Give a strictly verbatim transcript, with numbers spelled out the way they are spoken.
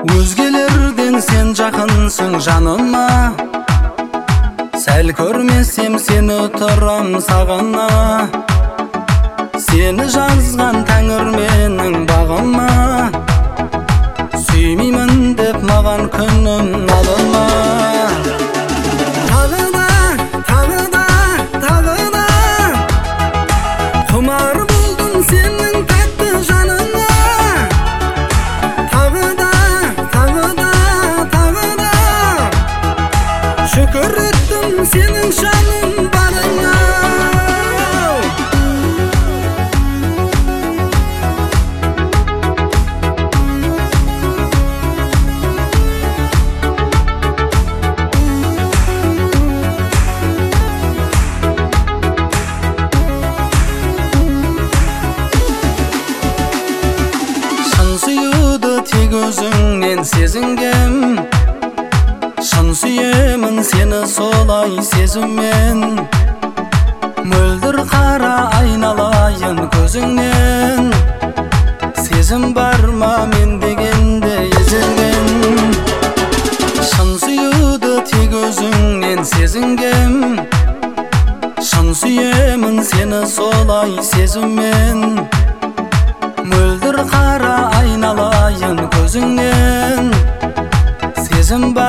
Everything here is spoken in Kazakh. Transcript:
Өзгелерден сен жақынсың жаныма, сәл көрмесем сені тұрам сағына. Сені жазған тәңір менің бағыма, сүймеймін деп маған күнім алынма. Тағы да, тағы да, тағы да құмар болдым сенің тәтті жанына. Тағы да, тағы да, тағы да шүкір еттім сенің жаның барыңа. Тек өзіңнен сезінгем, шын сүйемін сені солай сезіммен. Мөлдір қара айналайын көзіңнен, сезім бар ма мен дегенде езілген. Шын сүюді тек өзіңнен сезінгем, шын сүйемін сені солай сезіммен. Мөлдір қара айналайын көзіңнен, сезім бар